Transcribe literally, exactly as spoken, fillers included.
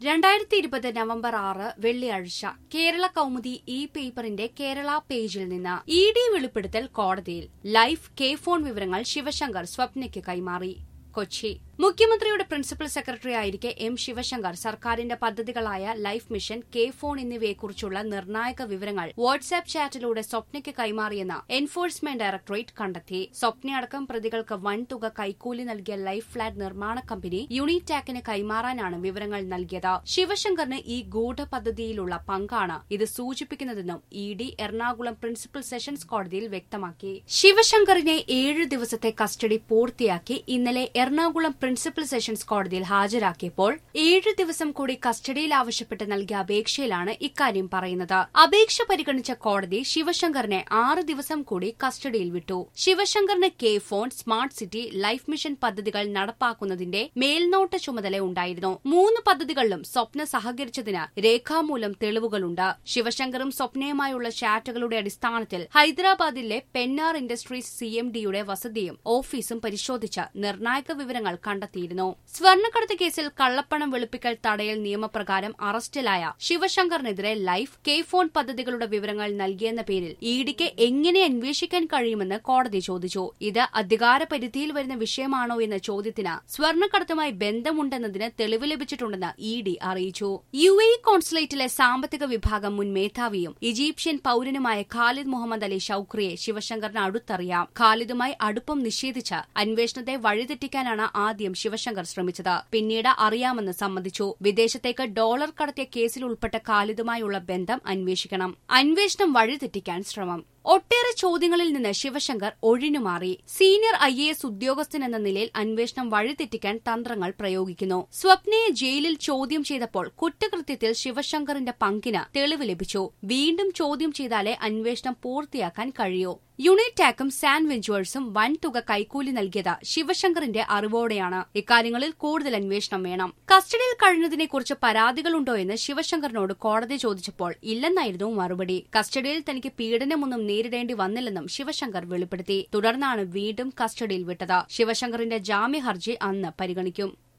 രണ്ടായിരത്തി ഇരുപത് നവംബർ ആറ് വെള്ളിയാഴ്ച കേരള കൗമുദി ഇ പേപ്പറിന്റെ കേരള പേജിൽ നിന്ന് ഇ ഡി വെളിപ്പെടുത്തൽ കോടതിയിൽ ലൈഫ് കെ ഫോൺ വിവരങ്ങൾ ശിവശങ്കർ സ്വപ്നയ്ക്ക് കൈമാറി. കൊച്ചി മുഖ്യമന്ത്രിയുടെ പ്രിൻസിപ്പൽ സെക്രട്ടറി ആയിരിക്കെ എം ശിവശങ്കർ സർക്കാരിന്റെ പദ്ധതികളായ ലൈഫ് മിഷൻ, കെ ഫോൺ എന്നിവയെക്കുറിച്ചുള്ള നിർണായക വിവരങ്ങൾ വാട്സ്ആപ്പ് ചാറ്റിലൂടെ സ്വപ്നയ്ക്ക് കൈമാറിയെന്ന് എൻഫോഴ്സ്മെന്റ് ഡയറക്ടറേറ്റ് കണ്ടെത്തി. സ്വപ്നയടക്കം പ്രതികൾക്ക് വൻതുക കൈക്കൂലി നൽകിയ ലൈഫ് ഫ്ളാറ്റ് നിർമ്മാണ കമ്പനി യൂണിടാക്കിന് കൈമാറാനാണ് വിവരങ്ങൾ നൽകിയത്. ശിവശങ്കറിന് ഈ ഗൂഢപദ്ധതിയിലുള്ള പങ്കാണ് ഇത് സൂചിപ്പിക്കുന്നതെന്നും E D Ernakulam principal sessions കോടതിയിൽ വ്യക്തമാക്കി. ശിവശങ്കറിനെ ഏഴ് ദിവസത്തെ കസ്റ്റഡി പൂർത്തിയാക്കി ഇന്നലെ എറണാകുളം പ്രിൻസിപ്പൽ സെഷൻസ് കോടതിയിൽ ഹാജരാക്കിയപ്പോൾ ഏഴ് ദിവസം കൂടി കസ്റ്റഡിയിൽ ആവശ്യപ്പെട്ട് നൽകിയ അപേക്ഷയിലാണ് ഇക്കാര്യം പറയുന്നത്. അപേക്ഷ പരിഗണിച്ച കോടതി ശിവശങ്കറിനെ ആറ് ദിവസം കൂടി കസ്റ്റഡിയിൽ വിട്ടു. ശിവശങ്കറിന് K FON, smart city, life mission പദ്ധതികൾ നടപ്പാക്കുന്നതിന്റെ മേൽനോട്ട ചുമതല ഉണ്ടായിരുന്നു. മൂന്ന് പദ്ധതികളിലും സ്വപ്ന സഹകരിച്ചതിന് രേഖാമൂലം തെളിവുകളുണ്ട്. ശിവശങ്കറും സ്വപ്നയുമായുള്ള ചാറ്റുകളുടെ അടിസ്ഥാനത്തിൽ ഹൈദരാബാദിലെ പെന്നാർ ഇൻഡസ്ട്രീസ് സി എം ഡിയുടെ വസതിയും ഓഫീസും പരിശോധിച്ച് നിർണായക വിവരങ്ങൾ കണ്ടെത്തിയിരുന്നു. സ്വർണ്ണക്കടത്ത് കേസിൽ കള്ളപ്പണം വെളുപ്പിക്കൽ തടയൽ നിയമപ്രകാരം അറസ്റ്റിലായ ശിവശങ്കറിനെതിരെ ലൈഫ്, കെ ഫോൺ പദ്ധതികളുടെ വിവരങ്ങൾ നൽകിയെന്ന പേരിൽ ഇ ഡിക്ക് എങ്ങനെ അന്വേഷിക്കാൻ കഴിയുമെന്ന് കോടതി ചോദിച്ചു. ഇത് അധികാര പരിധിയിൽ വരുന്ന വിഷയമാണോ എന്ന ചോദ്യത്തിന് സ്വർണ്ണക്കടത്തുമായി ബന്ധമുണ്ടെന്നതിന് തെളിവ് ലഭിച്ചിട്ടുണ്ടെന്ന് ഇ ഡി അറിയിച്ചു. യു എ കോൺസുലേറ്റിലെ സാമ്പത്തിക വിഭാഗം മുൻ മേധാവിയും ഈജിപ്ഷ്യൻ പൌരനുമായ ഖാലിദ് മുഹമ്മദ് അലി ഷൌക്രിയെ ശിവശങ്കറിന് അടുത്തറിയാം. ഖാലിദുമായി അടുപ്പം നിഷേധിച്ച് അന്വേഷണത്തെ വഴിതെറ്റിക്കാനാണ് ആദ്യം ശിവശങ്കർ ശ്രമിച്ചത്. പിന്നീട് അറിയാമെന്ന് സമ്മതിച്ചു. വിദേശത്തേക്ക് ഡോളർ കടത്തിയ കേസിൽ ഉൾപ്പെട്ട ഖാലിദുമായുള്ള ബന്ധം അന്വേഷിക്കണം. അന്വേഷണം വഴിതെറ്റിക്കാൻ ശ്രമം. ഒട്ടേറെ ചോദ്യങ്ങളിൽ നിന്ന് ശിവശങ്കർ ഒഴിഞ്ഞുമാറി. സീനിയർ ഐ എ എസ് ഉദ്യോഗസ്ഥനെന്ന നിലയിൽ അന്വേഷണം വഴിതെറ്റിക്കാൻ തന്ത്രങ്ങൾ പ്രയോഗിക്കുന്നു. സ്വപ്നയെ ജയിലിൽ ചോദ്യം ചെയ്തപ്പോൾ കുറ്റകൃത്യത്തിൽ ശിവശങ്കറിന്റെ പങ്കിന് തെളിവ് ലഭിച്ചു. വീണ്ടും ചോദ്യം ചെയ്താലേ അന്വേഷണം പൂർത്തിയാക്കാൻ കഴിയൂ. യൂണിടാക്കും സാൻ വെഞ്ചേഴ്സും വൻതുക കൈക്കൂലി നൽകിയത് ശിവശങ്കറിന്റെ അറിവോടെയാണ്. ഇക്കാര്യങ്ങളിൽ കൂടുതൽ അന്വേഷണം വേണം. കസ്റ്റഡിയിൽ കഴിഞ്ഞതിനെക്കുറിച്ച് പരാതികളുണ്ടോ എന്ന് ശിവശങ്കറിനോട് കോടതി ചോദിച്ചപ്പോൾ ഇല്ലെന്നായിരുന്നു മറുപടി. കസ്റ്റഡിയിൽ തനിക്ക് പീഡനമൊന്നും നേരിടേണ്ടി വന്നില്ലെന്നും ശിവശങ്കർ വെളിപ്പെടുത്തി. തുടർന്നാണ് വീണ്ടും കസ്റ്റഡിയിൽ വിട്ടത്. ശിവശങ്കറിന്റെ ജാമ്യ ഹർജി അന്ന് പരിഗണിക്കും.